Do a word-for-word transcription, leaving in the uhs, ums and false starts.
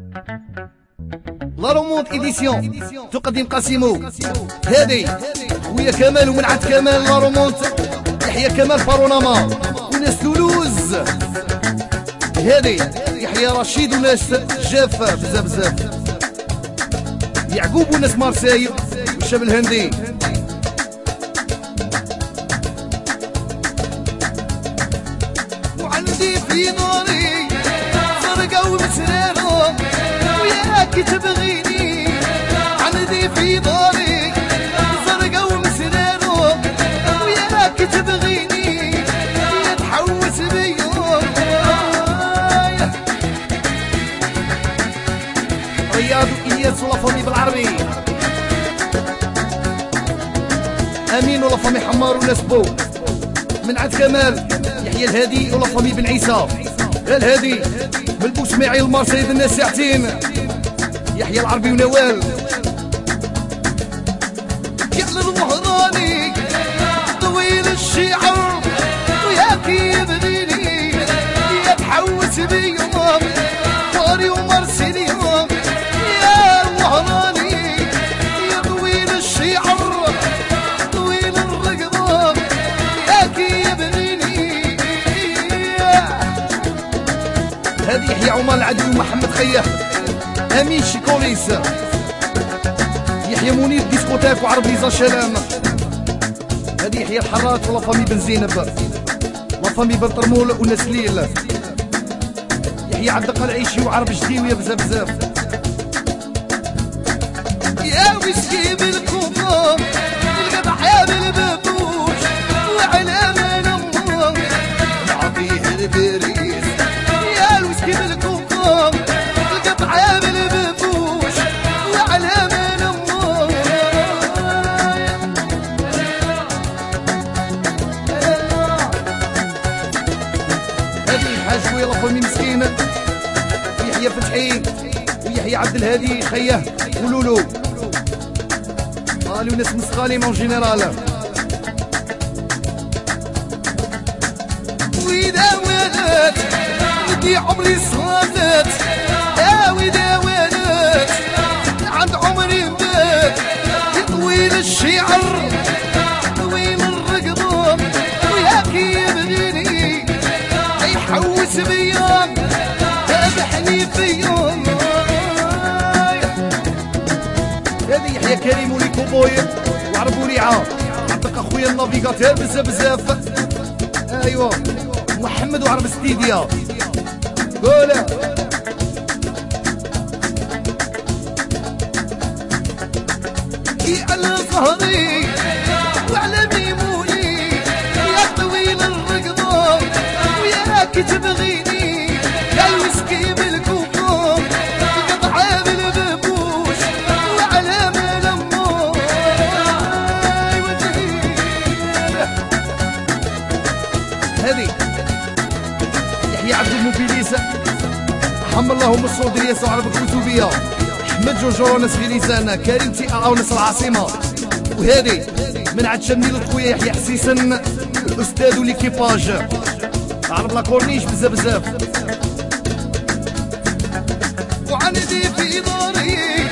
لا روموند إديسيون تقدم قاسمو هادي خويا كمال ومن عند كمال لا روموند يحيى كمال باروناما وناس تولوز هادي يحيى رشيد وناس جافة بزاف بزاف يعقوب وناس مارسيل والشاب الهندي وعندي في ناري زرقا ومسرارة وياك تبغيني عندي في داري زرقا ومسرارة وياك تبغيني يا تحوس بيا رياض وإياس ولا فامي بالعربي أمين ولا فامي حمار وناس بو من عند كمال يحيى الهادي ولا فامي بن عيسى الهادي من بوسماعي المرسيد الناس ساعتين يحيى العربي ونوال قال الوهراني طويل الشعر وياك يبغيني يا تحوس بيا طاري ومرسيلي يا الوهراني يا طويل الشعر طويل الرقبة ياك يبغيني هذه يحيى عمر العدوي ومحمد خياه امين شيكوليس يحيى منير ديسكوتاك وعرب ليزا شلام هذه يحيى الحراك ولا فامي بن زينب لا فامي بن طرمول وناس ليل يحيى عبد القادر العيشي وعرب جديويه بزاف بزاف يا ويسكي بالكوفه القطع بالبابوش وعلى من امه نعطيه البريز يا الويسكي بالكوفه القطع بالبابوش وعلى من امه هذه حاج ويلا فمي مسكينه يحيى فتحي ويحيى عبد الهادي خيه ولولو قالوا ناس مسقالي مون جينيرال وإذا ولات بدي عمري صادت يا وإذا ولات عند عمري مات طويل الشعر طويل الرقبة وياك يبغيني يحوس بيا ذبحني فيا هذه يحيى كريم وليكو بوي وعربو ريعه عندك اخويا النافيغاتير بزاف بزاف ايوا محمد وعرب ستيديا قول كي على ظهري وعلى ميموني يا طويل الرقبه وياك تبغيني يا الويسكي بالكوكو القطعه بالبابوش وعلى من امه هذه يحيى عبد الموبيليس حمد اللهم الصودري ياسر عرب الكتبيه احمد جوجو وناس غليزان كريم تي ا وناس العاصمه وهذه من عند شميل خويا يحيى حسيسن الاستاذ وليكيباج عرب لا كورنيش بزاف بزاف وعندي في داري